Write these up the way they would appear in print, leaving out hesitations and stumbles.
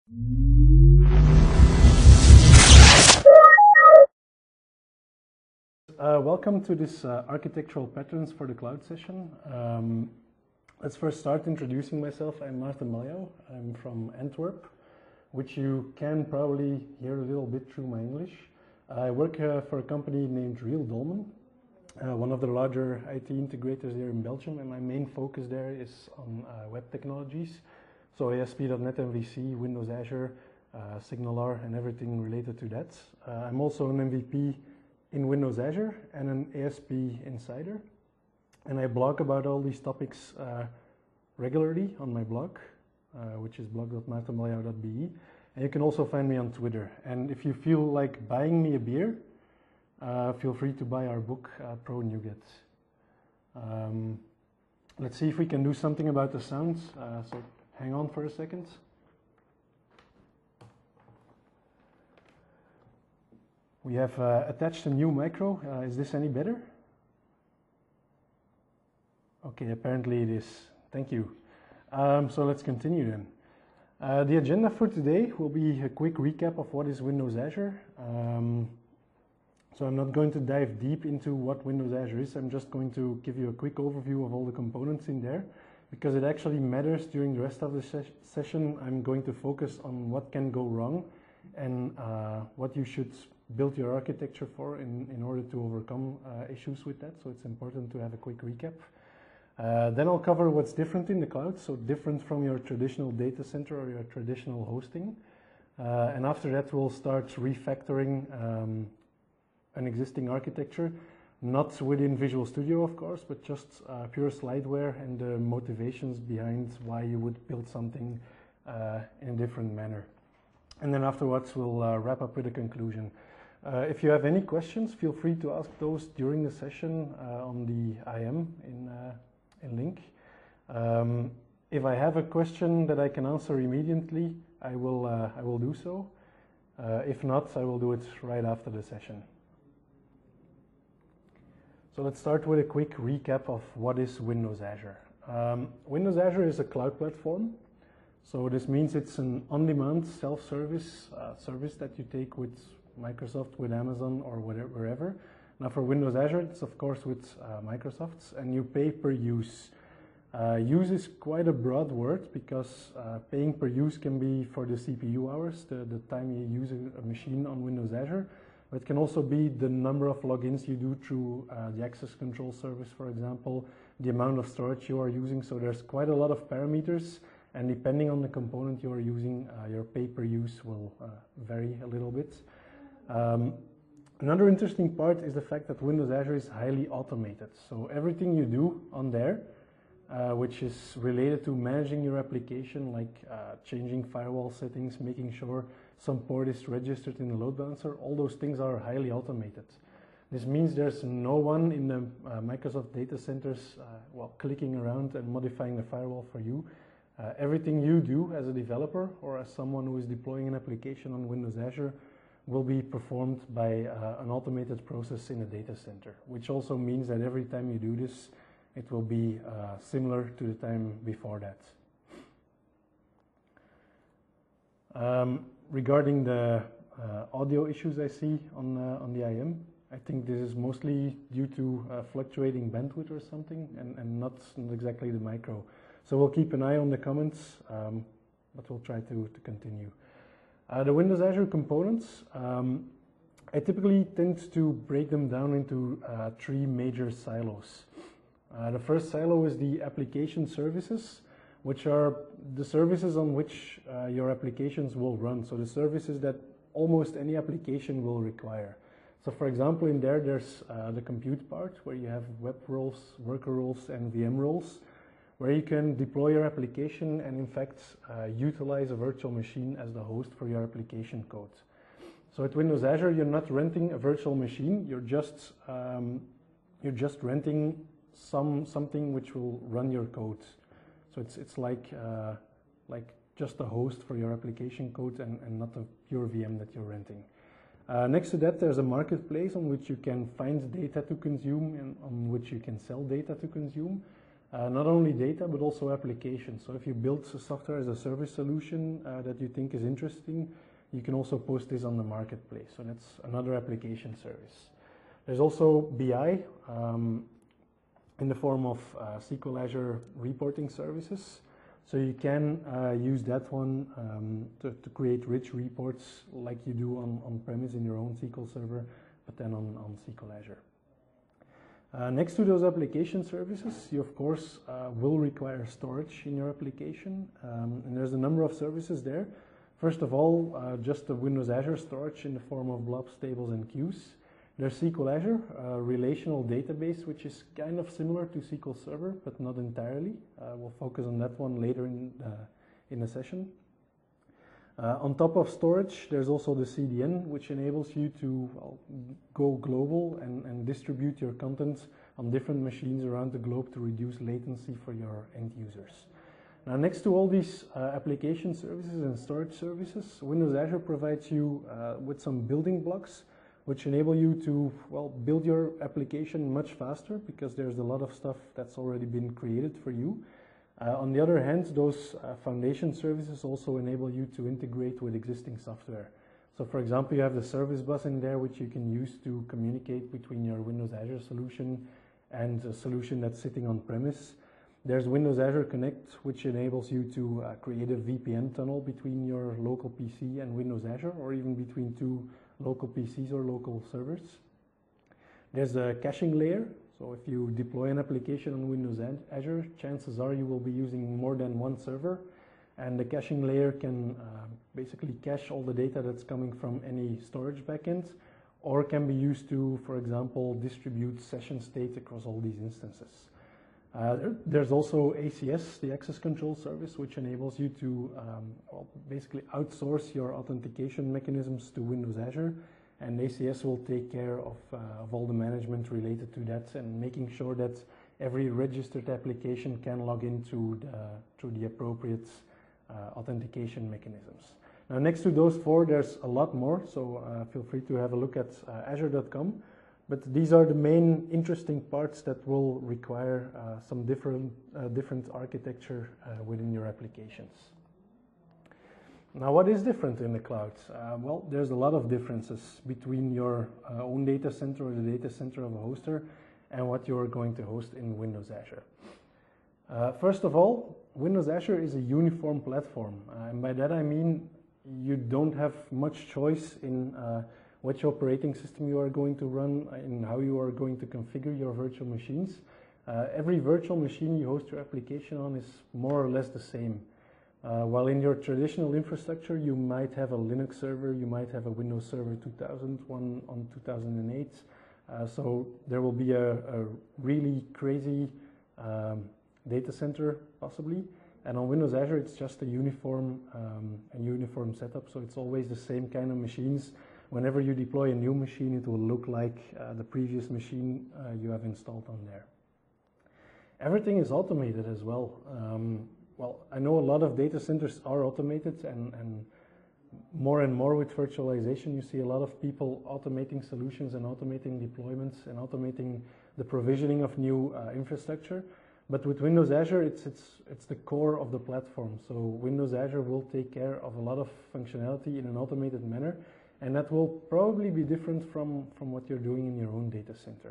Welcome to this architectural patterns for the cloud session. Let's first start introducing myself. I'm Maarten Maljouw. I'm from Antwerp, which you can probably hear a little bit through my English. I work for a company named Riel Dolmen, one of the larger IT integrators here in Belgium, and my main focus there is on web technologies. So ASP.NET MVC, Windows Azure, SignalR, and everything related to that. I'm also an MVP in Windows Azure and an ASP Insider. And I blog about all these topics regularly on my blog, which is blog.maartenmaljouw.be. And you can also find me on Twitter. And if you feel like buying me a beer, feel free to buy our book, Pro NuGet. Let's see if we can do something about the sound. So hang on for a second. We have attached a new micro. Is this any better? Okay, apparently it is. Thank you. So let's continue then. The agenda for today will be a quick recap of what is Windows Azure. So I'm not going to dive deep into what Windows Azure is. I'm just going to give you a quick overview of all the components in there, because it actually matters during the rest of the session. I'm going to focus on what can go wrong and what you should build your architecture for in order to overcome issues with that. So it's important to have a quick recap. Then I'll cover what's different in the cloud, so different from your traditional data center or your traditional hosting. And after that, we'll start refactoring an existing architecture, not within Visual Studio, of course, but just pure slideware and the motivations behind why you would build something in a different manner. And then afterwards, we'll wrap up with a conclusion. If you have any questions, feel free to ask those during the session on the IM in link. If I have a question that I can answer immediately, I will do so. If not, I will do it right after the session. So let's start with a quick recap of what is Windows Azure. Windows Azure is a cloud platform. So this means it's an on-demand self-service service that you take with Microsoft, with Amazon, or wherever. Now for Windows Azure, it's of course with Microsoft's, and you pay per use. Use is quite a broad word, because paying per use can be for the CPU hours, the time you use a machine on Windows Azure, but it can also be the number of logins you do through the access control service, for example, the amount of storage you are using. So there's quite a lot of parameters, and depending on the component you are using, your pay per use will vary a little bit. Another interesting part is the fact that Windows Azure is highly automated. So everything you do on there, which is related to managing your application, like changing firewall settings, making sure some port is registered in the load balancer, all those things are highly automated. This means there's no one in the Microsoft data centers clicking around and modifying the firewall for you. Everything you do as a developer or as someone who is deploying an application on Windows Azure will be performed by an automated process in a data center, which also means that every time you do this, it will be similar to the time before that. Regarding the audio issues I see on the IM, I think this is mostly due to fluctuating bandwidth or something, and not exactly the micro. So we'll keep an eye on the comments, but we'll try to continue. The Windows Azure components, I typically tend to break them down into three major silos. The first silo is the application services, which are the services on which your applications will run. So the services that almost any application will require. So for example, in there's the compute part, where you have web roles, worker roles, and VM roles, where you can deploy your application and in fact utilize a virtual machine as the host for your application code. So at Windows Azure, you're not renting a virtual machine, you're just renting something which will run your code. So it's like just a host for your application code and not a pure VM that you're renting. Next to that, there's a marketplace on which you can find data to consume and on which you can sell data to consume. not only data, but also applications. So if you build a software as a service solution that you think is interesting, you can also post this on the marketplace. So that's another application service. There's also BI in the form of SQL Azure reporting services. So you can use that one to create rich reports like you do on-premise in your own SQL server, but then on SQL Azure. Next to those application services, you of course will require storage in your application, and there's a number of services there. First of all, just the Windows Azure storage in the form of blobs, tables, and queues. There's SQL Azure, a relational database, which is kind of similar to SQL Server, but not entirely. We'll focus on that one later in the session. On top of storage, there's also the CDN, which enables you to go global and distribute your content on different machines around the globe to reduce latency for your end users. Now, next to all these application services and storage services, Windows Azure provides you with some building blocks which enable you to, well, build your application much faster because there's a lot of stuff that's already been created for you. On the other hand, those foundation services also enable you to integrate with existing software. So for example, you have the service bus in there which you can use to communicate between your Windows Azure solution and a solution that's sitting on premise. There's Windows Azure Connect, which enables you to create a VPN tunnel between your local PC and Windows Azure, or even between two local PCs or local servers. There's a caching layer. So if you deploy an application on Windows Azure, chances are you will be using more than one server, and the caching layer can basically cache all the data that's coming from any storage backend, or can be used to, for example, distribute session state across all these instances. There's also ACS, the Access Control Service, which enables you to basically outsource your authentication mechanisms to Windows Azure, and ACS will take care of all the management related to that and making sure that every registered application can log into through the appropriate authentication mechanisms. Now, next to those four, there's a lot more, so feel free to have a look at azure.com. But these are the main interesting parts that will require some different architecture within your applications. Now, what is different in the cloud? Well, there's a lot of differences between your own data center or the data center of a hoster and what you're going to host in Windows Azure. First of all, Windows Azure is a uniform platform. And by that I mean you don't have much choice in which operating system you are going to run and how you are going to configure your virtual machines. Every virtual machine you host your application on is more or less the same. While in your traditional infrastructure you might have a Linux server, you might have a Windows Server 2000, one on 2008. So there will be a really crazy data center possibly. And on Windows Azure it's just a uniform setup, so it's always the same kind of machines. Whenever you deploy a new machine, it will look like the previous machine you have installed on there. Everything is automated as well. Well, I know a lot of data centers are automated, and more with virtualization, you see a lot of people automating solutions and automating deployments and automating the provisioning of new infrastructure. But with Windows Azure, it's the core of the platform. So Windows Azure will take care of a lot of functionality in an automated manner, and that will probably be different from what you're doing in your own data center.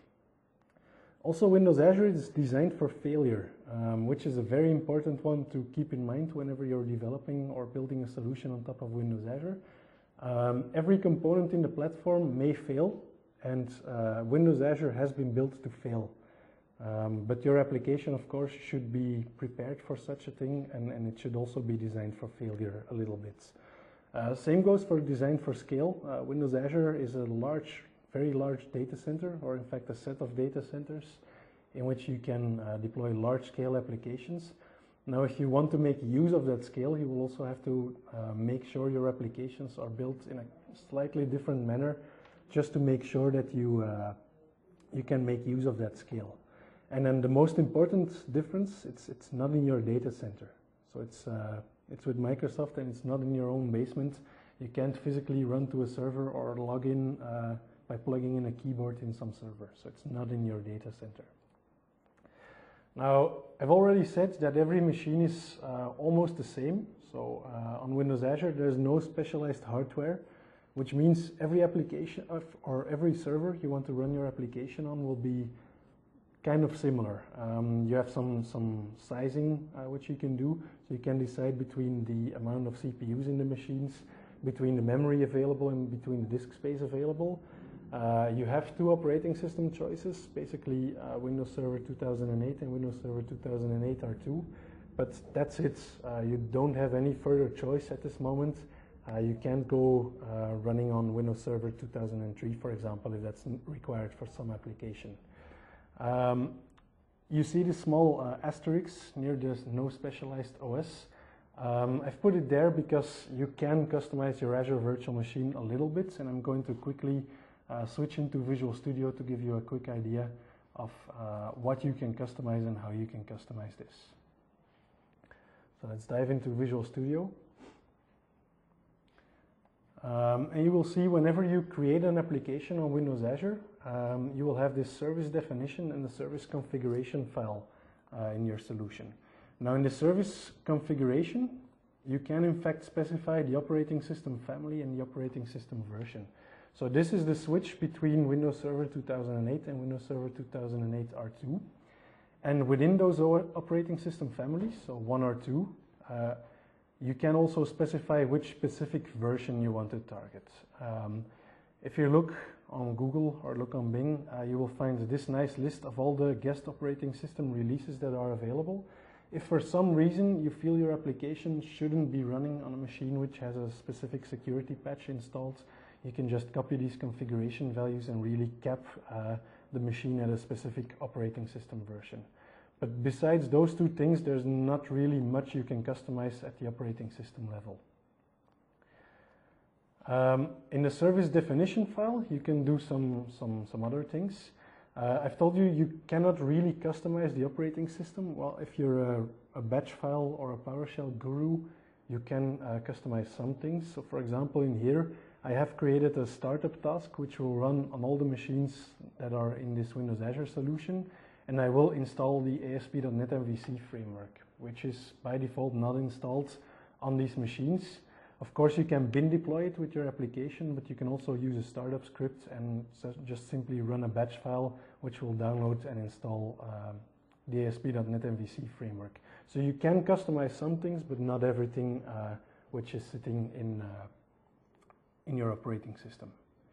Also, Windows Azure is designed for failure, which is a very important one to keep in mind whenever you're developing or building a solution on top of Windows Azure. Every component in the platform may fail, and Windows Azure has been built to fail. But your application, of course, should be prepared for such a thing, and it should also be designed for failure a little bit. Same goes for design for scale. Windows Azure is a very large data center, or in fact a set of data centers in which you can deploy large-scale applications. Now, if you want to make use of that scale, you will also have to make sure your applications are built in a slightly different manner, just to make sure that you can make use of that scale. And then the most important difference, it's not in your data center. So it's with Microsoft, and it's not in your own basement. You can't physically run to a server or log in by plugging in a keyboard in some server. So it's not in your data center. Now, I've already said that every machine is almost the same. So on Windows Azure, there's no specialized hardware, which means every application or every server you want to run your application on will be kind of similar. You have some sizing which you can do, so you can decide between the amount of CPUs in the machines, between the memory available and between the disk space available. You have two operating system choices, basically Windows Server 2008 and Windows Server 2008 R2, but that's it. You don't have any further choice at this moment. You can't go running on Windows Server 2003, for example, if that's required for some application. You see the small asterisk near the no specialized OS. I've put it there because you can customize your Azure Virtual Machine a little bit, and I'm going to quickly switch into Visual Studio to give you a quick idea of what you can customize and how you can customize this. So let's dive into Visual Studio. And you will see whenever you create an application on Windows Azure, you will have this service definition and the service configuration file in your solution. Now in the service configuration, you can in fact specify the operating system family and the operating system version. So this is the switch between Windows Server 2008 and Windows Server 2008 R2. And within those operating system families, so 1 or 2, you can also specify which specific version you want to target. If you look on Google or look on Bing, you will find this nice list of all the guest operating system releases that are available. If for some reason you feel your application shouldn't be running on a machine which has a specific security patch installed, you can just copy these configuration values and really cap the machine at a specific operating system version. But besides those two things, there's not really much you can customize at the operating system level. In the service definition file, you can do some other things. I've told you you cannot really customize the operating system. Well, if you're a batch file or a PowerShell guru, you can customize some things. So for example, in here, I have created a startup task which will run on all the machines that are in this Windows Azure solution, and I will install the ASP.NET MVC framework, which is by default not installed on these machines. Of course, you can bin deploy it with your application, but you can also use a startup script and just simply run a batch file which will download and install the ASP.NET MVC framework. So you can customize some things, but not everything which is sitting in your operating system.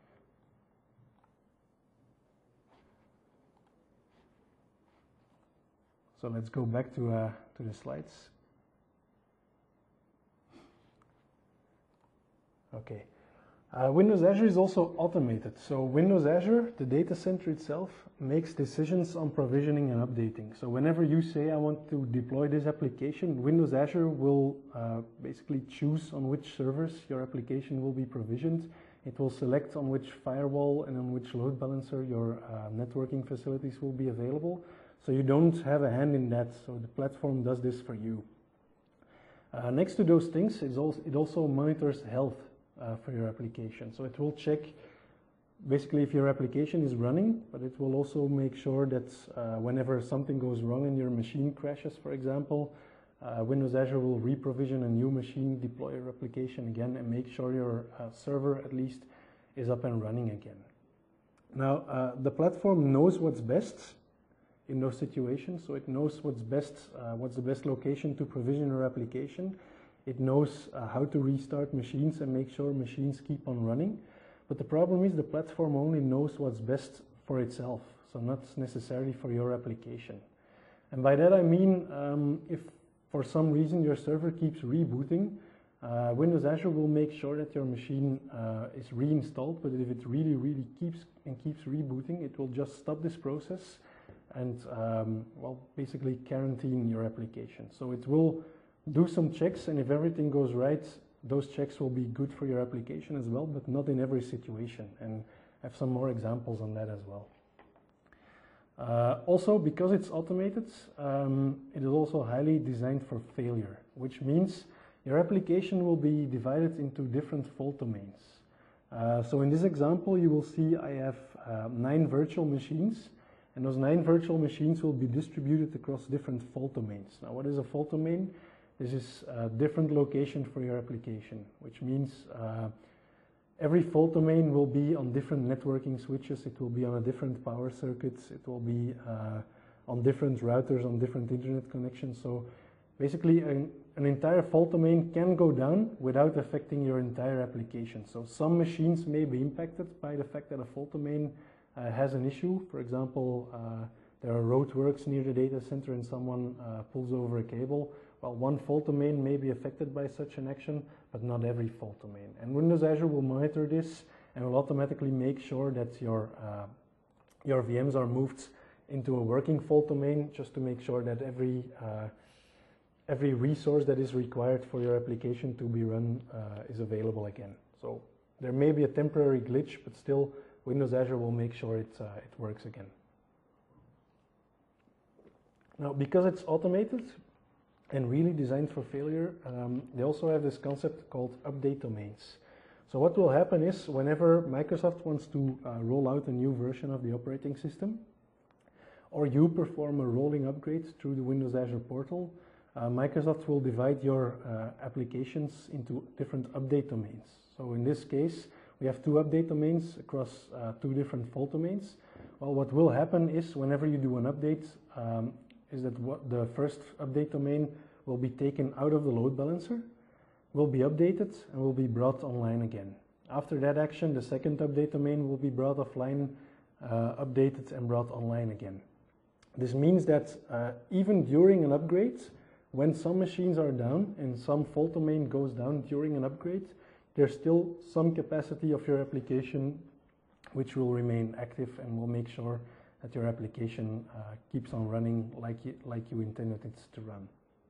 So let's go back to the slides. Okay. Windows Azure is also automated. So Windows Azure, the data center itself, makes decisions on provisioning and updating. So whenever you say, I want to deploy this application, Windows Azure will basically choose on which servers your application will be provisioned. It will select on which firewall and on which load balancer your networking facilities will be available. So you don't have a hand in that. So the platform does this for you. Next to those things, it also monitors health for your application. So it will check basically if your application is running, but it will also make sure that whenever something goes wrong and your machine crashes, for example, Windows Azure will reprovision a new machine, deploy your application again, and make sure your server at least is up and running again. Now, the platform knows what's best in those situations, so it knows what's the best location to provision your application. It knows how to restart machines and make sure machines keep on running. But the problem is the platform only knows what's best for itself, so not necessarily for your application. And by that I mean, if for some reason your server keeps rebooting, Windows Azure will make sure that your machine is reinstalled, but if it really keeps rebooting, it will just stop this process and well, basically quarantine your application. So it will do some checks, and if everything goes right, those checks will be good for your application as well, but not in every situation. And I have some more examples on that as well. Also, because it's automated, it is also highly designed for failure, which means your application will be divided into different fault domains. So in this example, you will see I have 9 virtual machines, And those 9 virtual machines will be distributed across different fault domains. Now, what is a fault domain? This is a different location for your application, which means every fault domain will be on different networking switches. It will be on a different power circuits. It will be on different routers, on different internet connections. So basically, an entire fault domain can go down without affecting your entire application. So some machines may be impacted by the fact that a fault domain has an issue. For example, there are roadworks near the data center and someone pulls over a cable. Well, one fault domain may be affected by such an action, but not every fault domain. And Windows Azure will monitor this and will automatically make sure that your VMs are moved into a working fault domain, just to make sure that every resource that is required for your application to be run is available again. So there may be a temporary glitch, but still Windows Azure will make sure it works again. Now, because it's automated and really designed for failure, they also have this concept called update domains. So what will happen is, whenever Microsoft wants to roll out a new version of the operating system, or you perform a rolling upgrade through the Windows Azure portal, Microsoft will divide your applications into different update domains. So in this case, we have 2 update domains across 2 different fault domains. Well, what will happen is, whenever you do an update, is that the first update domain will be taken out of the load balancer, will be updated, and will be brought online again. After that action, the second update domain will be brought offline, updated, and brought online again. This means that even during an upgrade, when some machines are down and some fault domain goes down during an upgrade, there's still some capacity of your application which will remain active and will make sure that your application keeps on running like you intended it to run.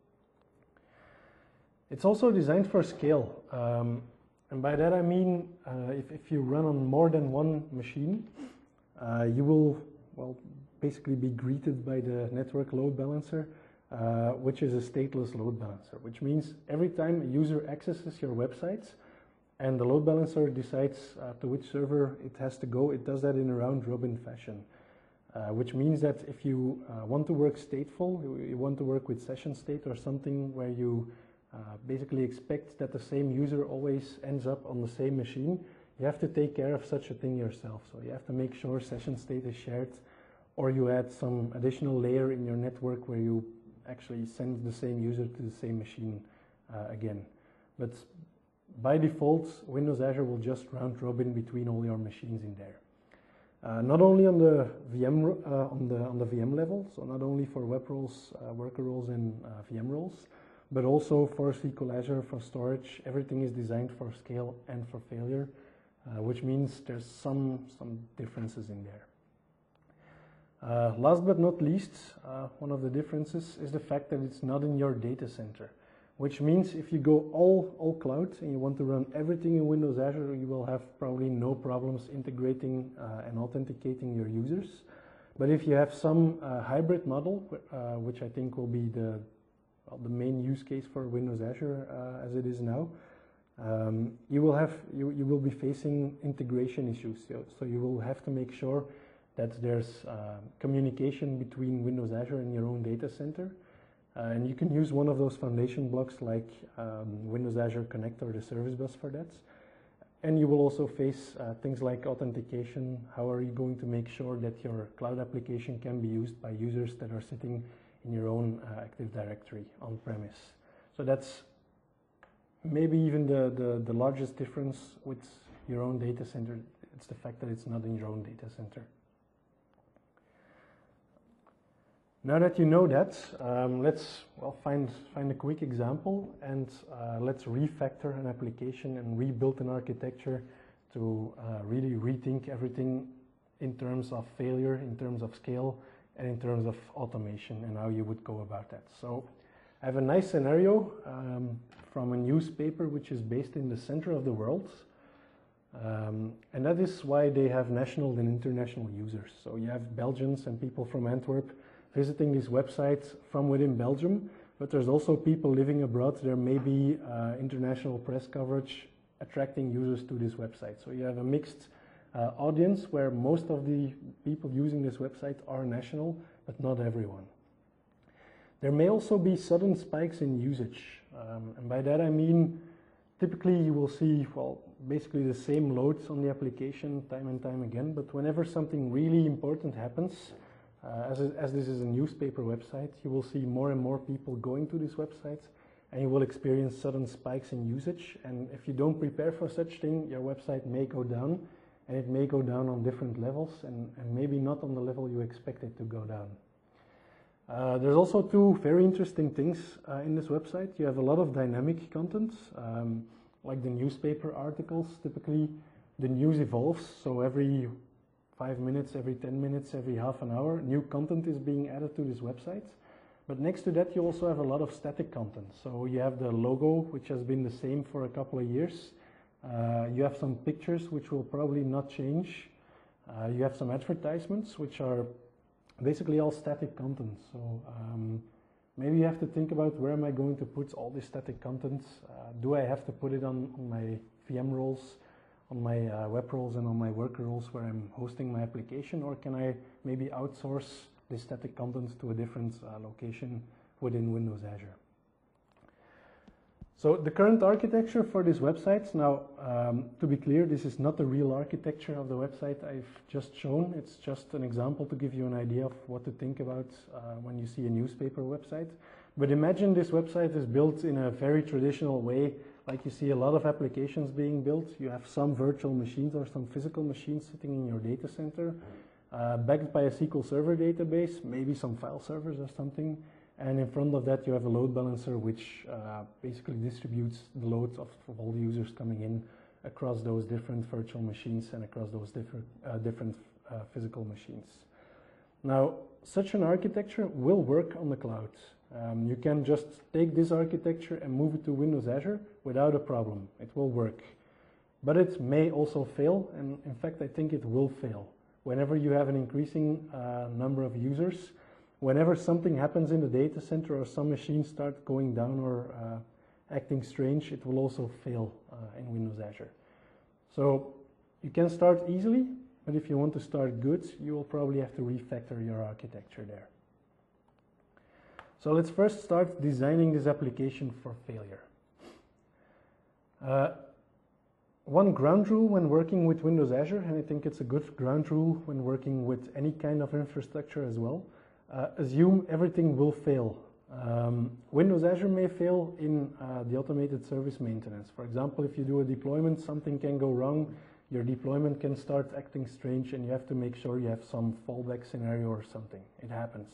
It's also designed for scale. And by that I mean, if you run on more than one machine, you will, well, basically be greeted by the network load balancer, which is a stateless load balancer, which means every time a user accesses your website and the load balancer decides to which server it has to go, it does that in a round-robin fashion. Which means that if you want to work stateful, you want to work with session state or something where you basically expect that the same user always ends up on the same machine, you have to take care of such a thing yourself. So you have to make sure session state is shared, or you add some additional layer in your network where you actually send the same user to the same machine again. But by default, Windows Azure will just round robin between all your machines in there. Not only on the VM on the VM level, so not only for web roles, worker roles, and VM roles, but also for SQL Azure, for storage. Everything is designed for scale and for failure, which means there's some differences in there. Last but not least, one of the differences is the fact that it's not in your data center, which means if you go all cloud and you want to run everything in Windows Azure, you will have probably no problems integrating and authenticating your users. But if you have some hybrid model, which I think will be the main use case for Windows Azure as it is now, you will be facing integration issues. So you will have to make sure that there's communication between Windows Azure and your own data center. And you can use one of those foundation blocks like Windows Azure Connect or the Service Bus for that. And you will also face things like authentication. How are you going to make sure that your cloud application can be used by users that are sitting in your own Active Directory on premise? So that's maybe even the largest difference with your own data center. It's the fact that it's not in your own data center. Now that you know that, let's find a quick example and let's refactor an application and rebuild an architecture to really rethink everything in terms of failure, in terms of scale, and in terms of automation and how you would go about that. So I have a nice scenario from a newspaper which is based in the center of the world. And that is why they have national and international users. So you have Belgians and people from Antwerp visiting this website from within Belgium, but there's also people living abroad. There may be international press coverage attracting users to this website. So you have a mixed audience where most of the people using this website are national, but not everyone. There may also be sudden spikes in usage, and by that I mean typically you will see, well, basically the same loads on the application time and time again, but whenever something really important happens, as this is a newspaper website, you will see more and more people going to this website, and you will experience sudden spikes in usage. And if you don't prepare for such thing, your website may go down, and it may go down on different levels, and maybe not on the level you expect it to go down. There's also two very interesting things in this website. You have a lot of dynamic content, like the newspaper articles. Typically, the news evolves, so every 5 minutes, every 10 minutes, every half an hour, new content is being added to this website. But next to that, you also have a lot of static content. So you have the logo, which has been the same for a couple of years. You have some pictures, which will probably not change. You have some advertisements, which are basically all static content. So maybe you have to think about, where am I going to put all this static content? Do I have to put it on my VM roles, on my web roles, and on my worker roles where I'm hosting my application, or can I maybe outsource this static content to a different location within Windows Azure? So the current architecture for this website, now to be clear, this is not the real architecture of the website I've just shown. It's just an example to give you an idea of what to think about when you see a newspaper website. But imagine this website is built in a very traditional way, like you see a lot of applications being built. You have some virtual machines or some physical machines sitting in your data center, backed by a SQL Server database, maybe some file servers or something. And in front of that, you have a load balancer, which basically distributes the loads of all the users coming in across those different virtual machines and across those different physical machines. Now, such an architecture will work on the cloud. You can just take this architecture and move it to Windows Azure without a problem. It will work. But it may also fail, and in fact, I think it will fail. Whenever you have an increasing number of users, whenever something happens in the data center or some machines start going down or acting strange, it will also fail in Windows Azure. So you can start easily, but if you want to start good, you will probably have to refactor your architecture there. So let's first start designing this application for failure. One ground rule when working with Windows Azure, and I think it's a good ground rule when working with any kind of infrastructure as well, assume everything will fail. Windows Azure may fail in the automated service maintenance. For example, if you do a deployment, something can go wrong, your deployment can start acting strange, and you have to make sure you have some fallback scenario or something. It happens.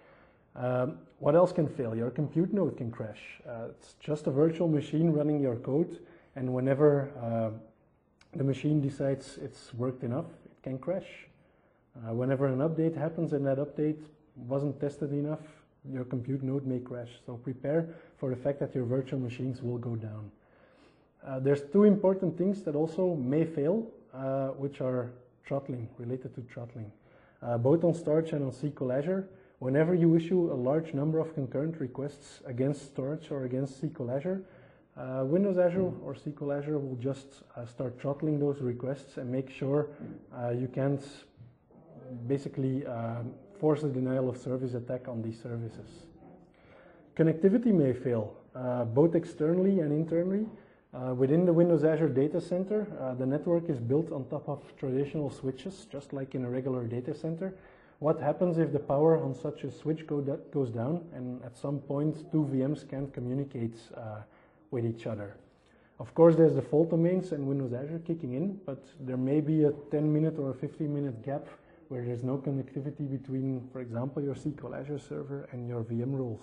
What else can fail? Your compute node can crash. It's just a virtual machine running your code, and whenever the machine decides it's worked enough, it can crash. Whenever an update happens and that update wasn't tested enough, your compute node may crash. So prepare for the fact that your virtual machines will go down. There's two important things that also may fail, which are throttling, related to throttling. Both on storage and on SQL Azure, whenever you issue a large number of concurrent requests against storage or against SQL Azure, Windows Azure or SQL Azure will just start throttling those requests and make sure you can't basically force a denial of service attack on these services. Connectivity may fail, both externally and internally. Within the Windows Azure data center, the network is built on top of traditional switches, just like in a regular data center. What happens if the power on such a switch goes down and at some point two VMs can't communicate with each other? Of course, there's the fault domains and Windows Azure kicking in, but there may be a 10-minute or a 15-minute gap where there's no connectivity between, for example, your SQL Azure server and your VM roles.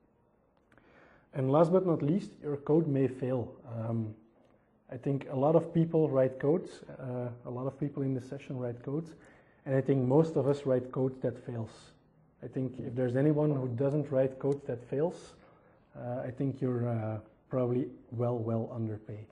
And last but not least, your code may fail. I think a lot of people write codes, a lot of people in this session write codes, and I think most of us write code that fails. I think if there's anyone who doesn't write code that fails, I think you're probably well underpaid.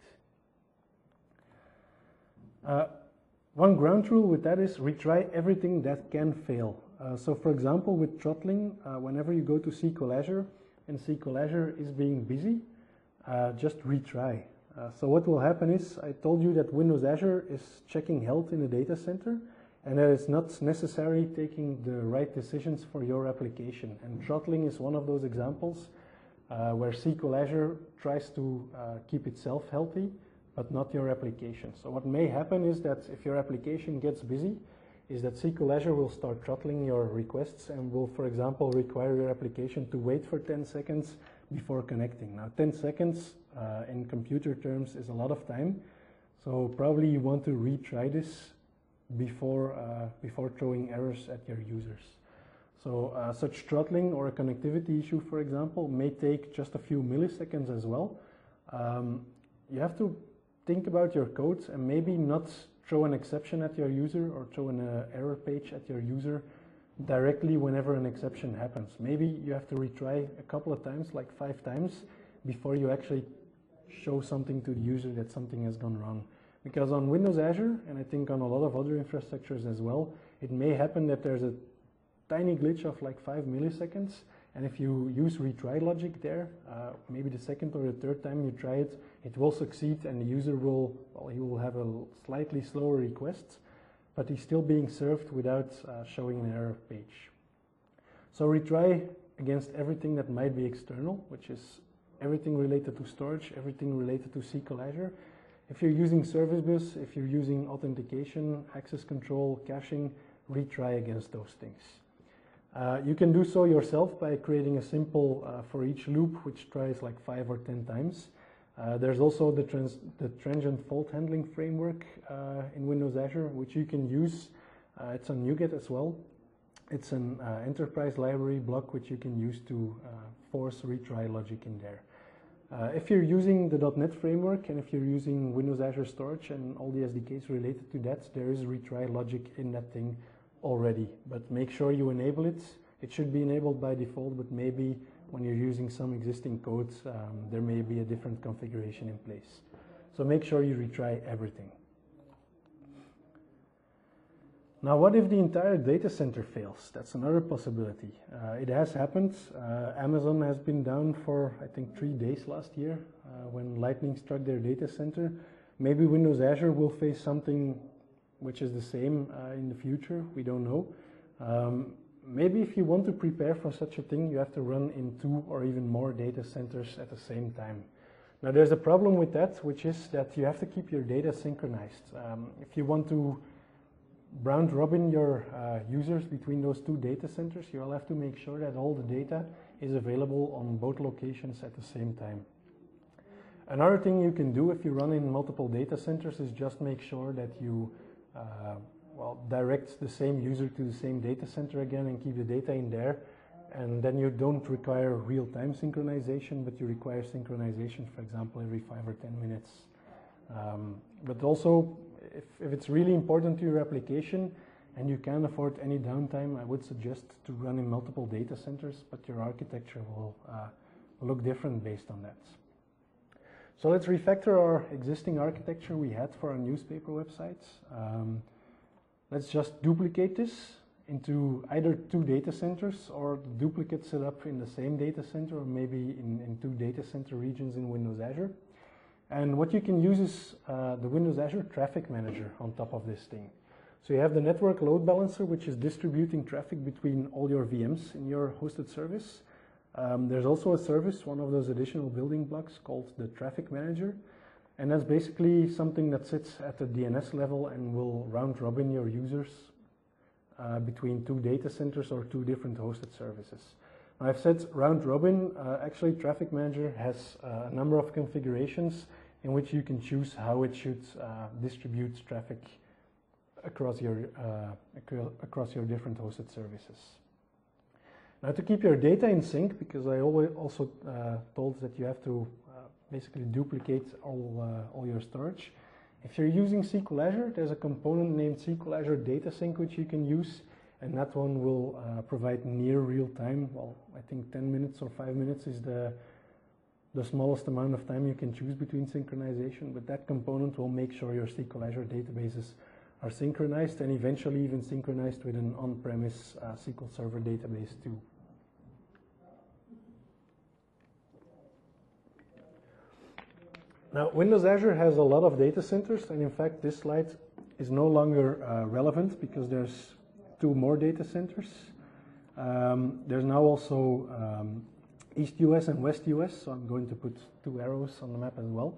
One ground rule with that is retry everything that can fail. So for example, with throttling, whenever you go to SQL Azure and SQL Azure is being busy, just retry. So what will happen is, I told you that Windows Azure is checking health in the data center, and that it's not necessarily taking the right decisions for your application. And throttling is one of those examples where SQL Azure tries to keep itself healthy, but not your application. So what may happen is that if your application gets busy, is that SQL Azure will start throttling your requests and will, for example, require your application to wait for 10 seconds before connecting. Now, 10 seconds in computer terms is a lot of time, so probably you want to retry this before throwing errors at your users. So such throttling or a connectivity issue, for example, may take just a few milliseconds as well. You have to think about your code and maybe not throw an exception at your user or throw an error page at your user directly whenever an exception happens. Maybe you have to retry a couple of times, like 5 times, before you actually show something to the user that something has gone wrong. Because on Windows Azure, and I think on a lot of other infrastructures as well, it may happen that there's a tiny glitch of like 5 milliseconds, and if you use retry logic there, maybe the second or the third time you try it, it will succeed and the user will, well, he will have a slightly slower request, but he's still being served without showing an error page. So retry against everything that might be external, which is everything related to storage, everything related to SQL Azure. If you're using Service Bus, if you're using authentication, access control, caching, retry against those things. You can do so yourself by creating a simple for each loop, which tries like 5 or 10 times. There's also the transient fault handling framework in Windows Azure, which you can use. It's on NuGet as well. It's an enterprise library block which you can use to force retry logic in there. If you're using the .NET framework and if you're using Windows Azure Storage and all the SDKs related to that, there is retry logic in that thing already, but make sure you enable it. It should be enabled by default, but maybe when you're using some existing codes, there may be a different configuration in place. So make sure you retry everything. Now, what if the entire data center fails? That's another possibility. It has happened. Amazon has been down for, I think, 3 days last year when lightning struck their data center. Maybe Windows Azure will face something which is the same in the future. We don't know. Maybe if you want to prepare for such a thing, you have to run in 2 or even more data centers at the same time. Now, there's a problem with that, which is that you have to keep your data synchronized. If you want to round robin your users between those 2 data centers, you'll have to make sure that all the data is available on both locations at the same time. Another thing you can do if you run in multiple data centers is just make sure that you direct the same user to the same data center again and keep the data in there. And then you don't require real-time synchronization, but you require synchronization, for example, every 5 or 10 minutes. But also, if it's really important to your application and you can't afford any downtime, I would suggest to run in multiple data centers, but your architecture will look different based on that. So let's refactor our existing architecture we had for our newspaper websites. Let's just duplicate this into either 2 data centers or duplicate set up in the same data center or maybe in 2 data center regions in Windows Azure. And what you can use is the Windows Azure Traffic Manager on top of this thing. So you have the network load balancer, which is distributing traffic between all your VMs in your hosted service. There's also a service, one of those additional building blocks called the Traffic Manager. And that's basically something that sits at the DNS level and will round robin your users between 2 data centers or 2 different hosted services. Now, I've said round robin. Actually, Traffic Manager has a number of configurations in which you can choose how it should distribute traffic across your different hosted services. Now, to keep your data in sync, because I also told that you have to basically duplicate all your storage. If you're using SQL Azure, there's a component named SQL Azure Data Sync which you can use, and that one will provide near real time. Well, I think 10 minutes or 5 minutes is the smallest amount of time you can choose between synchronization, but that component will make sure your SQL Azure databases are synchronized and eventually even synchronized with an on-premise SQL Server database too. Now, Windows Azure has a lot of data centers, and in fact, this slide is no longer relevant because there's 2 more data centers. There's now also East US and West US, so I'm going to put 2 arrows on the map as well.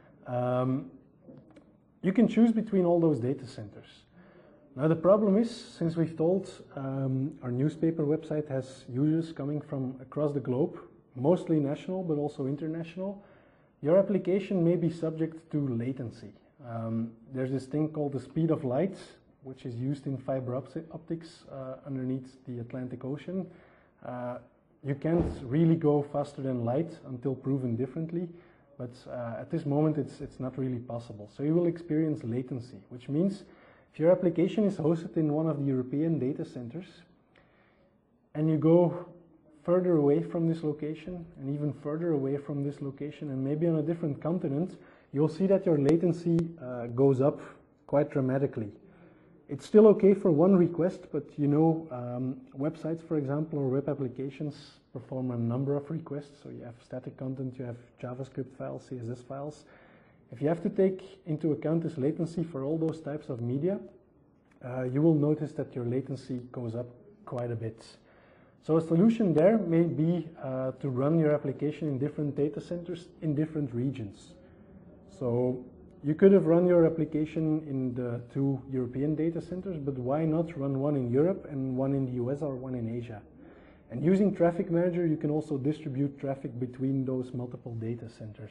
You can choose between all those data centers. Now the problem is, since we've told our newspaper website has users coming from across the globe, mostly national but also international, your application may be subject to latency. There's this thing called the speed of light, which is used in fiber optics underneath the Atlantic Ocean. You can't really go faster than light until proven differently, but at this moment it's not really possible. So you will experience latency, which means if your application is hosted in one of the European data centers and you go further away from this location and even further away from this location and maybe on a different continent, you'll see that your latency goes up quite dramatically. It's still okay for one request, but you know, websites, for example, or web applications perform a number of requests. So you have static content, you have JavaScript files, CSS files. If you have to take into account this latency for all those types of media, you will notice that your latency goes up quite a bit. So a solution there may be to run your application in different data centers in different regions. So you could have run your application in the 2 European data centers, but why not run one in Europe and one in the US or one in Asia? And using Traffic Manager, you can also distribute traffic between those multiple data centers.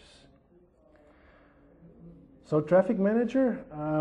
So Traffic Manager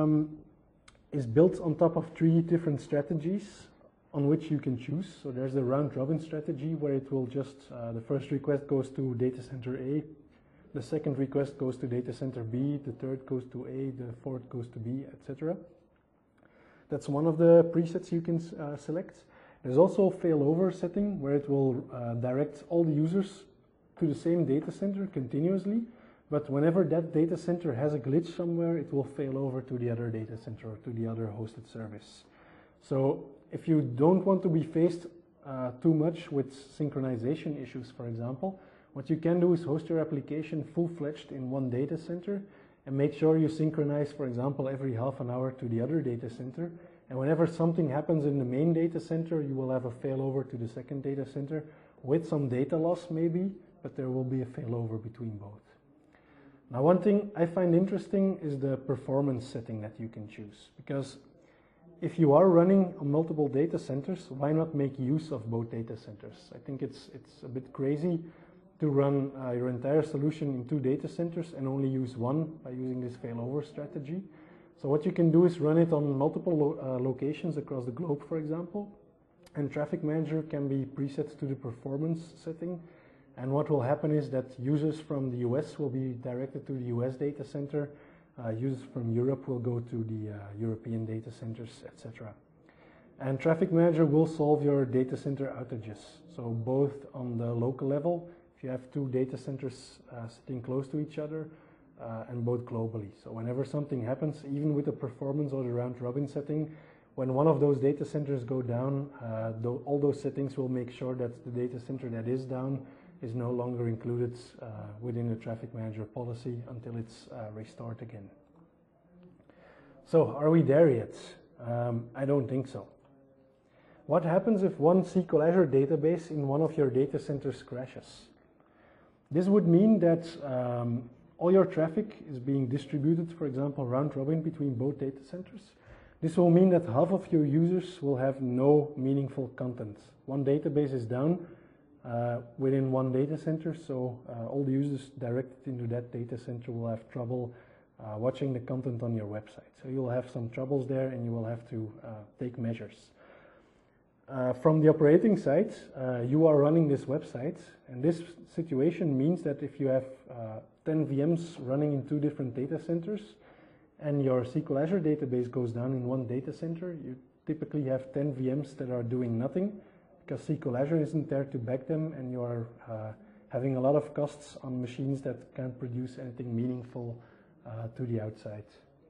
is built on top of 3 different strategies on which you can choose. So there's the round-robin strategy, where it will just, the first request goes to data center A, the second request goes to data center B, the third goes to A, the fourth goes to B, etc. That's one of the presets you can select. There's also a failover setting, where it will direct all the users to the same data center continuously, but whenever that data center has a glitch somewhere, it will fail over to the other data center or to the other hosted service. So if you don't want to be faced too much with synchronization issues, for example, what you can do is host your application full-fledged in one data center and make sure you synchronize, for example, every half an hour to the other data center. And whenever something happens in the main data center, you will have a failover to the second data center with some data loss maybe, but there will be a failover between both. Now, one thing I find interesting is the performance setting that you can choose, because if you are running on multiple data centers, why not make use of both data centers? I think it's a bit crazy to run your entire solution in 2 data centers and only use one by using this failover strategy. So what you can do is run it on multiple locations across the globe, for example, and Traffic Manager can be preset to the performance setting. And what will happen is that users from the US will be directed to the US data center, users from Europe will go to the European data centers, etc. And Traffic Manager will solve your data center outages. So both on the local level, if you have 2 data centers sitting close to each other, and both globally. So whenever something happens, even with the performance or the round-robin setting, when one of those data centers go down, all those settings will make sure that the data center that is down is no longer included within the Traffic Manager policy until it's restored again. So are we there yet? I don't think so. What happens if one SQL Azure database in one of your data centers crashes? This would mean that all your traffic is being distributed, for example, round-robin between both data centers. This will mean that half of your users will have no meaningful content. One database is down within one data center, so all the users directed into that data center will have trouble watching the content on your website. So you'll have some troubles there and you will have to take measures. From the operating side, you are running this website, and this situation means that if you have 10 VMs running in 2 different data centers and your SQL Azure database goes down in one data center, you typically have 10 VMs that are doing nothing because SQL Azure isn't there to back them, and you are having a lot of costs on machines that can't produce anything meaningful to the outside.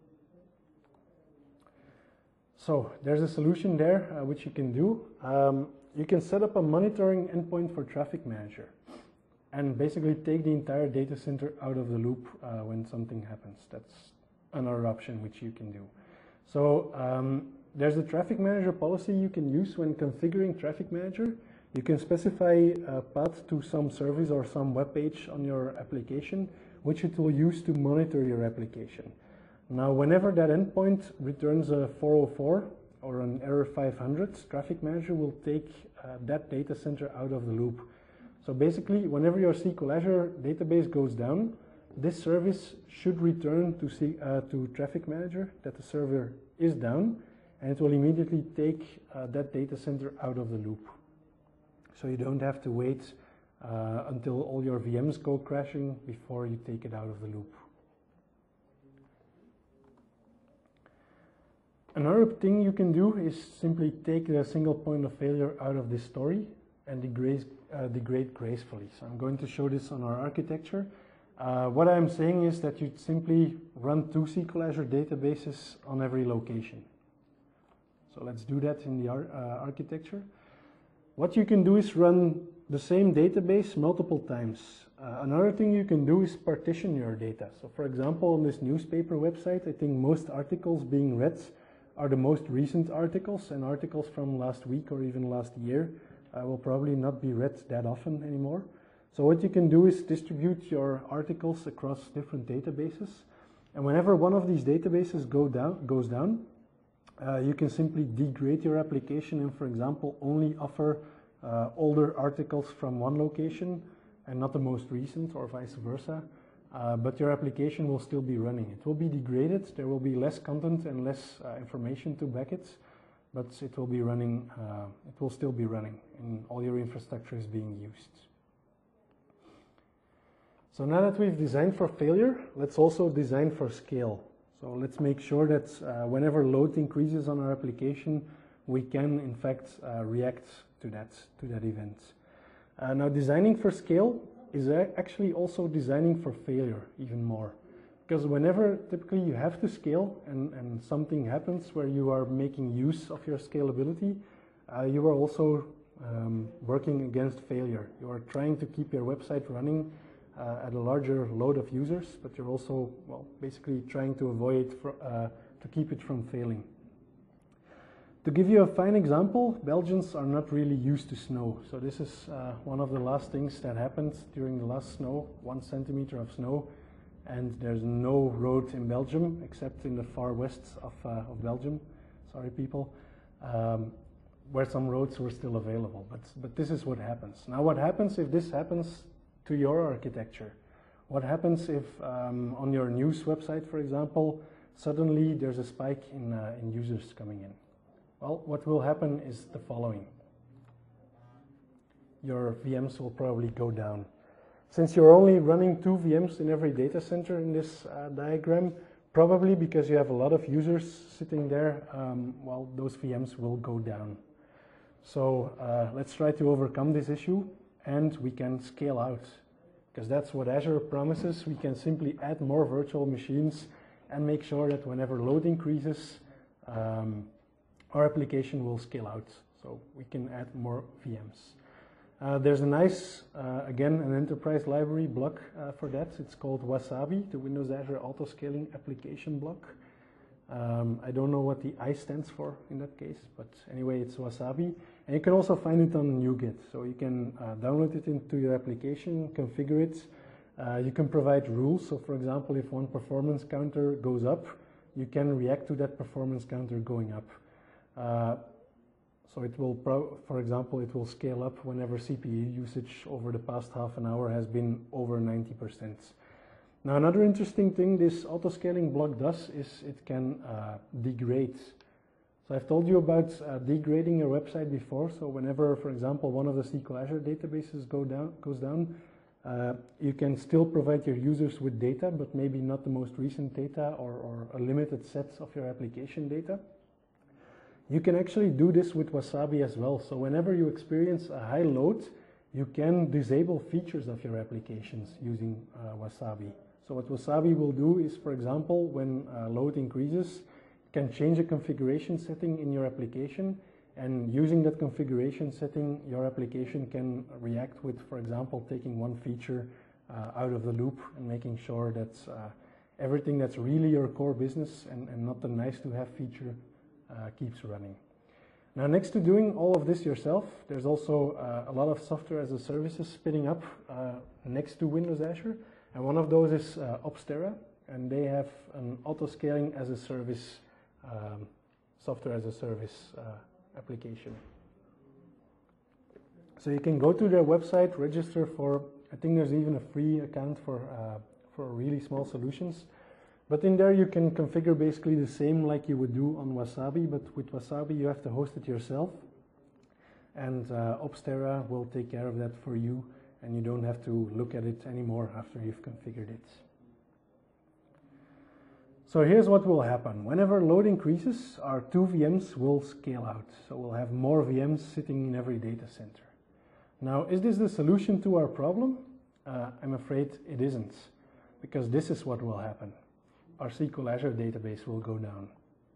So there's a solution there which you can do. You can set up a monitoring endpoint for Traffic Manager. and basically take the entire data center out of the loop when something happens. That's another option which you can do. So there's a traffic manager policy you can use when configuring traffic manager. You can specify a path to some service or some web page on your application, which it will use to monitor your application. Now, whenever that endpoint returns a 404 or an error 500, Traffic Manager will take that data center out of the loop. So basically, whenever your SQL Azure database goes down, this service should return to Traffic Manager that the server is down, and it will immediately take that data center out of the loop. So you don't have to wait until all your VMs go crashing before you take it out of the loop. Another thing you can do is simply take the single point of failure out of this story and degrade gracefully. So I'm going to show this on our architecture. What I'm saying is that you simply run 2 SQL Azure databases on every location. So let's do that in the architecture. What you can do is run the same database multiple times. Another thing you can do is partition your data. So for example, on this newspaper website, I think most articles being read are the most recent articles, and articles from last week or even last year will probably not be read that often anymore. So what you can do is distribute your articles across different databases, and whenever one of these databases goes down, you can simply degrade your application and, for example, only offer older articles from one location and not the most recent, or vice versa. But your application will still be running. It will be degraded, there will be less content and less information to back it, but it will be running, it will still be running, and all your infrastructure is being used. So now that we've designed for failure, let's also design for scale. So let's make sure that whenever load increases on our application, we can in fact react to that event. Now, designing for scale is actually also designing for failure even more. Because whenever typically you have to scale and something happens where you are making use of your scalability, you are also working against failure. You are trying to keep your website running at a larger load of users, but you're also, well, basically trying to avoid to keep it from failing. To give you a fine example, Belgians are not really used to snow. So this is one of the last things that happened during the last snow, 1 centimeter of snow, and there's no road in Belgium except in the far west of Belgium, sorry people, where some roads were still available. But this is what happens. Now what happens if this happens to your architecture? What happens if on your news website, for example, suddenly there's a spike in users coming in? Well, what will happen is the following. Your VMs will probably go down. Since you're only running 2 VMs in every data center in this diagram, probably because you have a lot of users sitting there, well, those VMs will go down. So let's try to overcome this issue, and we can scale out, because that's what Azure promises. We can simply add more virtual machines and make sure that whenever load increases, our application will scale out, so we can add more VMs. There's a nice, again, an enterprise library block for that. It's called Wasabi, the Windows Azure Autoscaling Application block. I don't know what the I stands for in that case, but anyway, it's Wasabi. And you can also find it on NuGet, so you can download it into your application, configure it. You can provide rules, so for example, if one performance counter goes up, you can react to that performance counter going up. So it will, for example, it will scale up whenever CPU usage over the past half an hour has been over 90%. Now, another interesting thing this autoscaling block does is it can degrade. So I've told you about degrading your website before. So whenever, for example, one of the SQL Azure databases goes down, you can still provide your users with data, but maybe not the most recent data or a limited set of your application data. You can actually do this with Wasabi as well. So whenever you experience a high load, you can disable features of your applications using Wasabi. So what Wasabi will do is, for example, when load increases, you can change a configuration setting in your application, And using that configuration setting, your application can react with, for example, taking one feature out of the loop and making sure that everything that's really your core business and not the nice to have feature keeps running. Now, next to doing all of this yourself, there's also a lot of software as a services spinning up next to Windows Azure. And one of those is Opstera, and they have an auto-scaling as a service, software as a service application. So you can go to their website, register for, I think there's even a free account for really small solutions. But in there you can configure basically the same like you would do on Wasabi, but with Wasabi you have to host it yourself. And Opstera will take care of that for you, and you don't have to look at it anymore after you've configured it. So here's what will happen. Whenever load increases, our 2 VMs will scale out. So we'll have more VMs sitting in every data center. Now, is this the solution to our problem? I'm afraid it isn't, because this is what will happen. Our SQL Azure database will go down.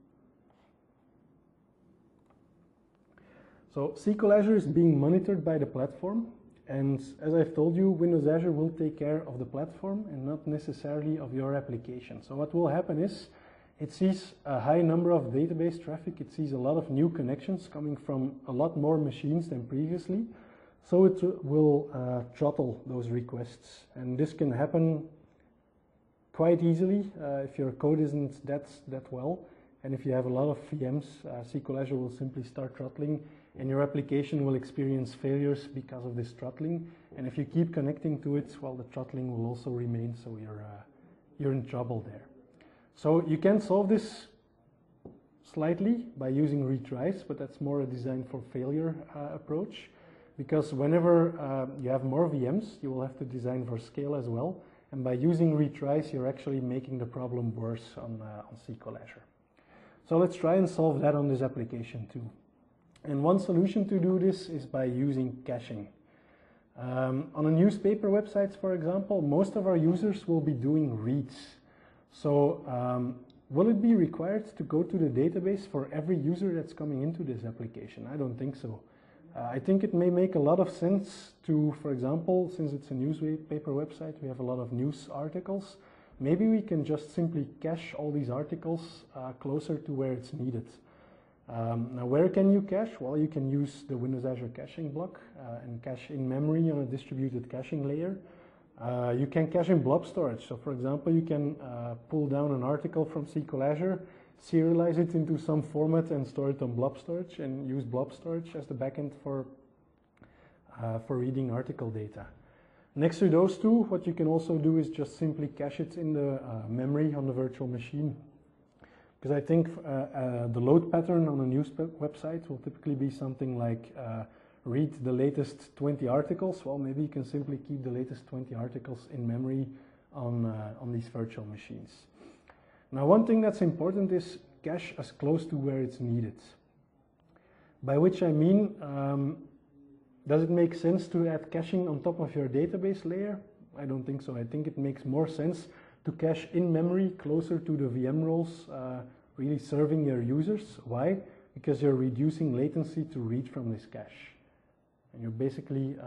So SQL Azure is being monitored by the platform, and as I've told you, Windows Azure will take care of the platform and not necessarily of your application. So what will happen is, it sees a high number of database traffic, it sees a lot of new connections coming from a lot more machines than previously, so it will throttle those requests. And this can happen quite easily if your code isn't that well, and if you have a lot of VMs, SQL Azure will simply start throttling, and your application will experience failures because of this throttling. And if you keep connecting to it, well, the throttling will also remain, so you're in trouble there. So you can solve this slightly by using retries, but that's more a design for failure approach, because whenever you have more VMs, you will have to design for scale as well. And by using retries, you're actually making the problem worse on SQL Azure. So let's try and solve that on this application too. And one solution to do this is by using caching. On a newspaper websites, for example, most of our users will be doing reads. So will it be required to go to the database for every user that's coming into this application? I don't think so. I think it may make a lot of sense to, for example, since it's a newspaper website, we have a lot of news articles. Maybe we can just simply cache all these articles closer to where it's needed. Now, where can you cache? Well, you can use the Windows Azure caching block and cache in memory on a distributed caching layer. You can cache in blob storage. So, for example, you can pull down an article from SQL Azure, serialize it into some format and store it on blob storage, and use blob storage as the backend for reading article data. Next to those two, what you can also do is just simply cache it in the memory on the virtual machine. Because I think the load pattern on a news website will typically be something like read the latest 20 articles. Well, maybe you can simply keep the latest 20 articles in memory on these virtual machines. Now, one thing that's important is cache as close to where it's needed. By which I mean, does it make sense to add caching on top of your database layer? I don't think so. I think it makes more sense to cache in memory closer to the VM roles, really serving your users. Why? Because you're reducing latency to read from this cache. And you're basically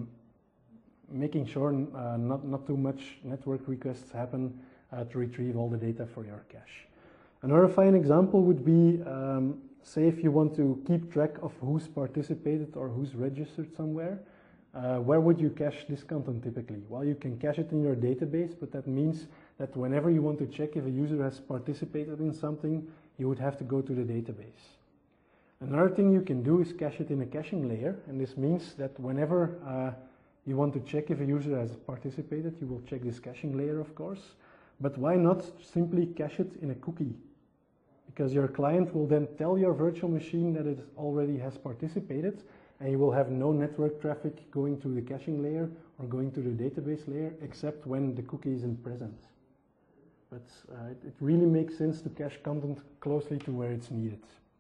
making sure not too much network requests happen to retrieve all the data for your cache. Another fine example would be, say if you want to keep track of who's participated or who's registered somewhere, where would you cache this content typically? Well, you can cache it in your database, but that means that whenever you want to check if a user has participated in something, you would have to go to the database. Another thing you can do is cache it in a caching layer, and this means that whenever you want to check if a user has participated, you will check this caching layer, of course. But why not simply cache it in a cookie? Because your client will then tell your virtual machine that it already has participated, and you will have no network traffic going to the caching layer or going to the database layer, except when the cookie isn't present. But it really makes sense to cache content closely to where it's needed.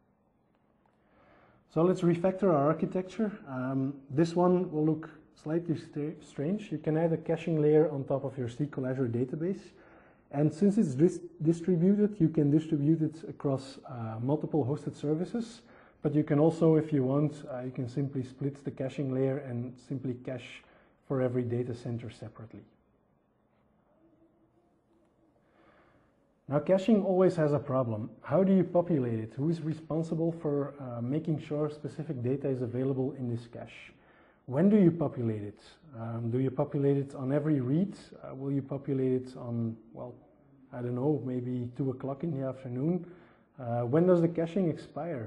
So let's refactor our architecture. This one will look slightly strange. You can add a caching layer on top of your SQL Azure database. And since it's distributed, you can distribute it across multiple hosted services. But you can also, if you want, you can simply split the caching layer and simply cache for every data center separately. Now, caching always has a problem. How do you populate it? Who is responsible for making sure specific data is available in this cache? When do you populate it? Do you populate it on every read? Will you populate it on, well, I don't know, maybe 2 o'clock in the afternoon? When does the caching expire?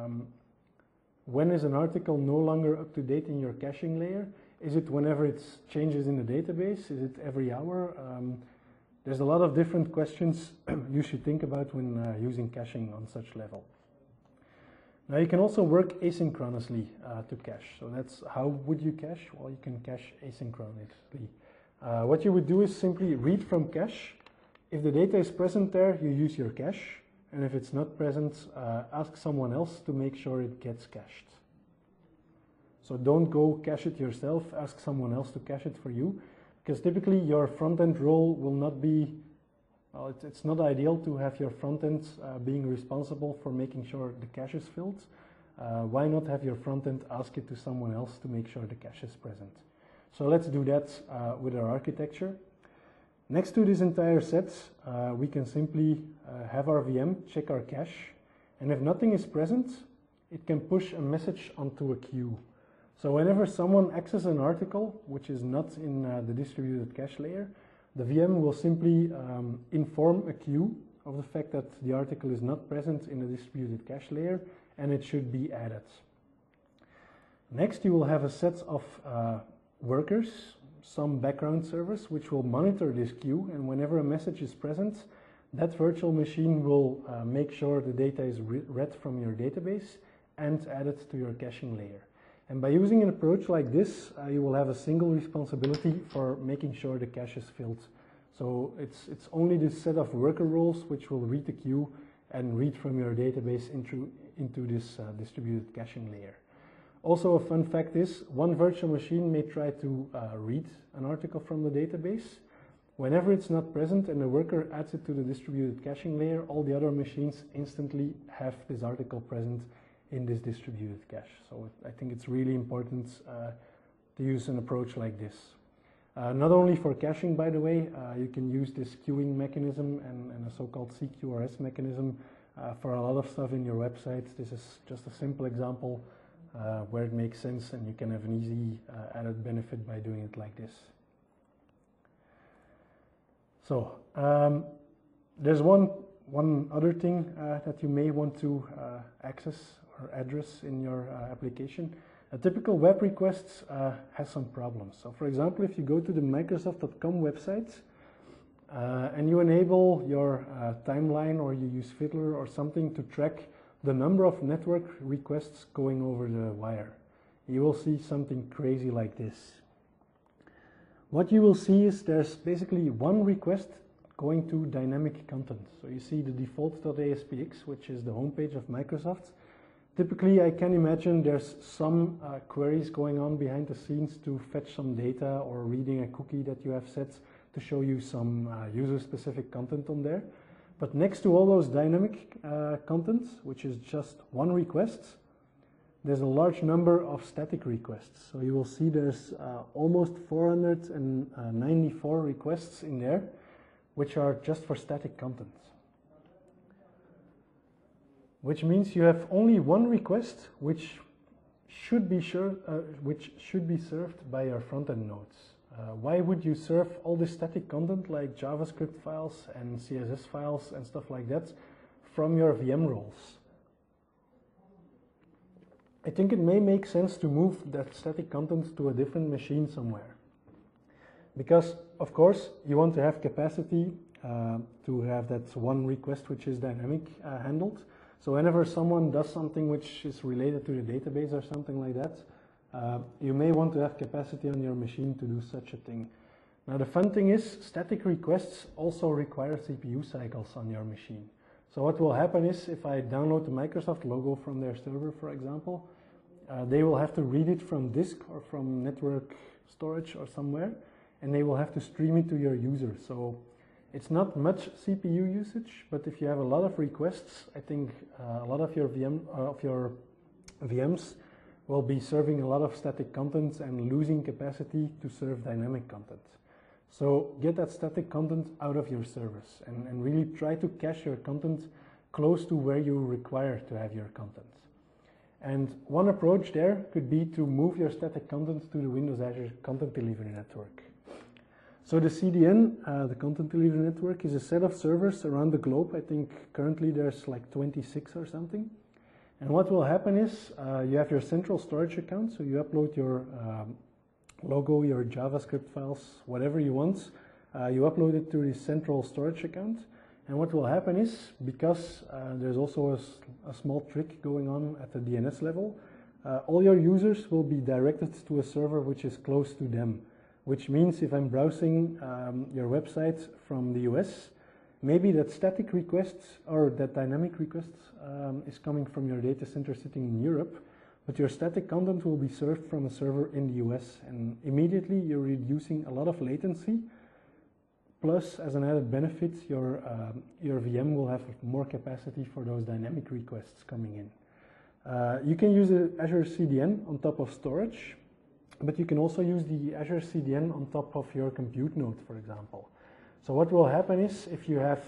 When is an article no longer up to date in your caching layer? Is it whenever it changes in the database? Is it every hour? There's a lot of different questions you should think about when using caching on such level. Now you can also work asynchronously to cache. So that's how would you cache? Well, you can cache asynchronously. What you would do is simply read from cache. If the data is present there, you use your cache. And if it's not present, ask someone else to make sure it gets cached. So don't go cache it yourself, ask someone else to cache it for you. Because typically your front-end role will not be, well, it's not ideal to have your front-end being responsible for making sure the cache is filled. Why not have your front-end ask it to someone else to make sure the cache is present? So let's do that with our architecture. Next to this entire set, we can simply have our VM check our cache, and if nothing is present, it can push a message onto a queue. So whenever someone accesses an article which is not in the distributed cache layer, the VM will simply inform a queue of the fact that the article is not present in the distributed cache layer and it should be added. Next, you will have a set of workers, some background servers, which will monitor this queue, and whenever a message is present, that virtual machine will make sure the data is read from your database and added to your caching layer. And by using an approach like this, you will have a single responsibility for making sure the cache is filled. So it's only this set of worker roles which will read the queue and read from your database into this distributed caching layer. Also, a fun fact is, one virtual machine may try to read an article from the database. Whenever it's not present and the worker adds it to the distributed caching layer, all the other machines instantly have this article present in this distributed cache. So I think it's really important to use an approach like this. Not only for caching, by the way, you can use this queuing mechanism and a so-called CQRS mechanism for a lot of stuff in your website. This is just a simple example where it makes sense and you can have an easy added benefit by doing it like this. So there's one other thing that you may want to access or address in your application. A typical web request has some problems. So for example, if you go to the Microsoft.com website and you enable your timeline, or you use Fiddler or something to track the number of network requests going over the wire, you will see something crazy like this. What you will see is there's basically one request going to dynamic content. So you see the default.aspx, which is the homepage of Microsoft. Typically, I can imagine there's some queries going on behind the scenes to fetch some data, or reading a cookie that you have set to show you some user-specific content on there. But next to all those dynamic contents, which is just one request, there's a large number of static requests. So you will see there's almost 494 requests in there, which are just for static content. Which means you have only one request which should be served by your front-end nodes. Why would you serve all this static content like JavaScript files and CSS files and stuff like that from your VM roles? I think it may make sense to move that static content to a different machine somewhere. Because, of course, you want to have capacity to have that one request which is dynamic handled. So whenever someone does something which is related to the database or something like that, you may want to have capacity on your machine to do such a thing. Now the fun thing is, static requests also require CPU cycles on your machine. So what will happen is, if I download the Microsoft logo from their server, for example, they will have to read it from disk or from network storage or somewhere, and they will have to stream it to your user. So it's not much CPU usage, but if you have a lot of requests, I think a lot of your VMs will be serving a lot of static content and losing capacity to serve dynamic content. So get that static content out of your service and really try to cache your content close to where you require to have your content. And one approach there could be to move your static content to the Windows Azure Content Delivery Network. So the CDN, the Content Delivery Network, is a set of servers around the globe. I think currently there's like 26 or something. And what will happen is you have your central storage account, so you upload your logo, your JavaScript files, whatever you want. You upload it to the central storage account. And what will happen is, because there's also a small trick going on at the DNS level, all your users will be directed to a server which is close to them. Which means if I'm browsing your website from the US, maybe that static request or that dynamic request is coming from your data center sitting in Europe, but your static content will be served from a server in the US, and immediately you're reducing a lot of latency. Plus, as an added benefit, your VM will have more capacity for those dynamic requests coming in. You can use the Azure CDN on top of storage, but you can also use the Azure CDN on top of your compute node, for example. So what will happen is, if you have,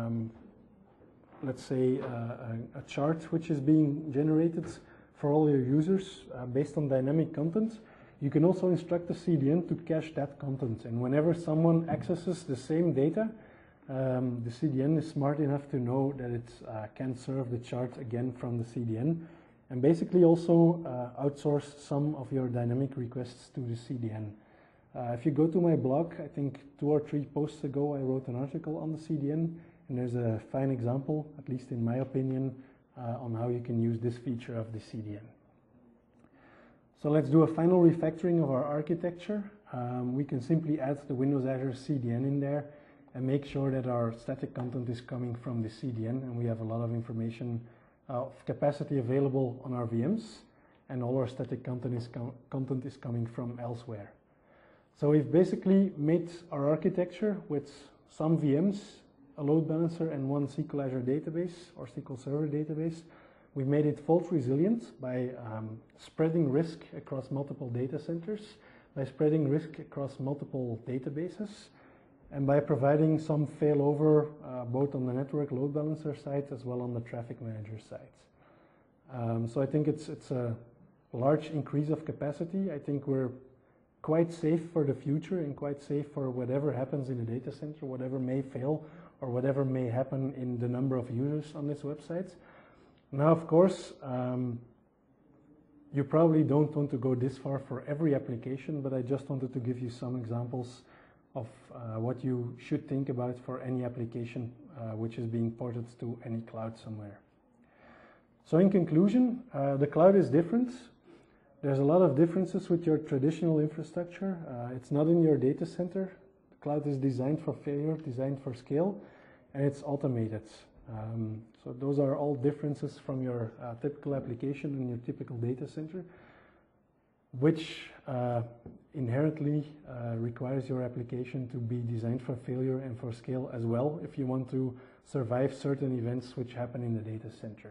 let's say, a chart which is being generated for all your users based on dynamic content, you can also instruct the CDN to cache that content. And whenever someone accesses the same data, the CDN is smart enough to know that it can serve the chart again from the CDN. And basically also outsource some of your dynamic requests to the CDN. If you go to my blog, I think 2 or 3 posts ago I wrote an article on the CDN, and there's a fine example, at least in my opinion, on how you can use this feature of the CDN. So let's do a final refactoring of our architecture. We can simply add the Windows Azure CDN in there and make sure that our static content is coming from the CDN, and we have a lot of information of capacity available on our VMs, and all our static content is coming from elsewhere. So we've basically made our architecture with some VMs, a load balancer, and one SQL Azure database or SQL Server database. We made it fault resilient by spreading risk across multiple data centers, by spreading risk across multiple databases, and by providing some failover both on the network load balancer side as well on the traffic manager side. So I think it's a large increase of capacity. I think we're quite safe for the future and quite safe for whatever happens in the data center, whatever may fail or whatever may happen in the number of users on this website. Now, of course, you probably don't want to go this far for every application, but I just wanted to give you some examples of what you should think about for any application which is being ported to any cloud somewhere. So in conclusion, the cloud is different. There's a lot of differences with your traditional infrastructure. It's not in your data center. The cloud is designed for failure, designed for scale, and it's automated. So those are all differences from your typical application in your typical data center, which inherently requires your application to be designed for failure and for scale as well if you want to survive certain events which happen in the data center.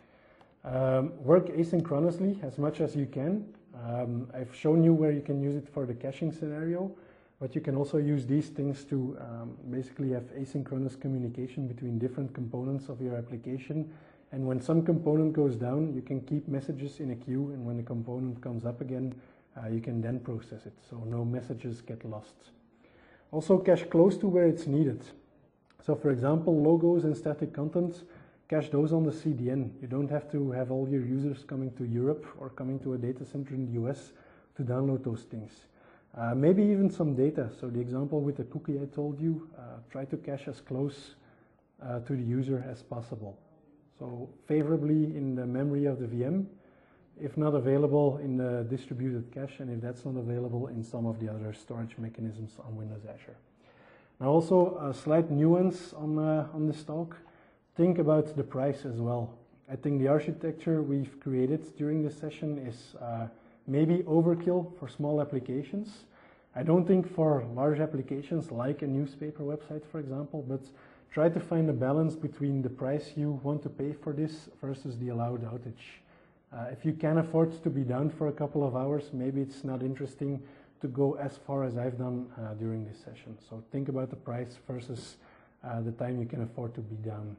Work asynchronously as much as you can. I've shown you where you can use it for the caching scenario, but you can also use these things to basically have asynchronous communication between different components of your application. And when some component goes down, you can keep messages in a queue, and when the component comes up again, you can then process it, so no messages get lost. Also cache close to where it's needed. So for example, logos and static content, cache those on the CDN. You don't have to have all your users coming to Europe or coming to a data center in the US to download those things. Maybe even some data. So the example with the cookie I told you, try to cache as close to the user as possible. So favorably in the memory of the VM, if not available in the distributed cache, and if that's not available in some of the other storage mechanisms on Windows Azure. Now also a slight nuance on this talk. Think about the price as well. I think the architecture we've created during this session is maybe overkill for small applications. I don't think for large applications like a newspaper website, for example, but try to find a balance between the price you want to pay for this versus the allowed outage. If you can afford to be down for a couple of hours, maybe it's not interesting to go as far as I've done during this session. So think about the price versus the time you can afford to be down.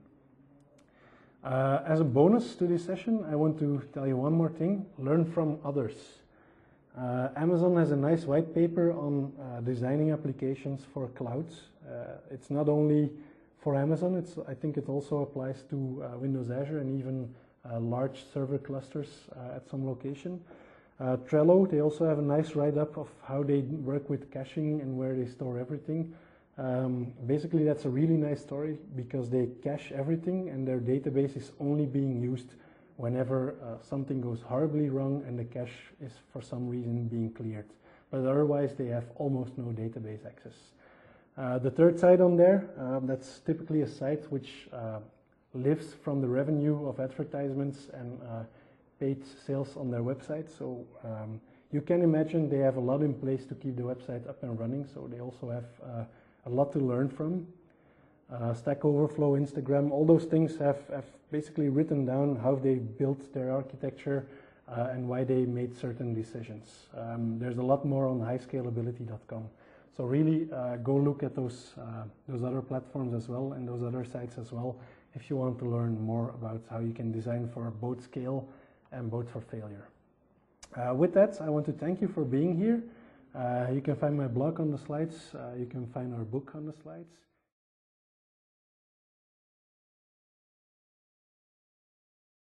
As a bonus to this session, I want to tell you one more thing: learn from others. Amazon has a nice white paper on designing applications for clouds. It's not only for Amazon, I think it also applies to Windows Azure and even large server clusters at some location. Trello, they also have a nice write-up of how they work with caching and where they store everything. Basically, that's a really nice story because they cache everything and their database is only being used whenever something goes horribly wrong and the cache is for some reason being cleared. But otherwise, they have almost no database access. The third site on there, that's typically a site which lives from the revenue of advertisements and paid sales on their website. So you can imagine they have a lot in place to keep the website up and running. So they also have a lot to learn from. Stack Overflow, Instagram, all those things have basically written down how they built their architecture and why they made certain decisions. There's a lot more on highscalability.com. So really go look at those other platforms as well and those other sites as well if you want to learn more about how you can design for both scale and both for failure. With that, I want to thank you for being here. You can find my blog on the slides. You can find our book on the slides.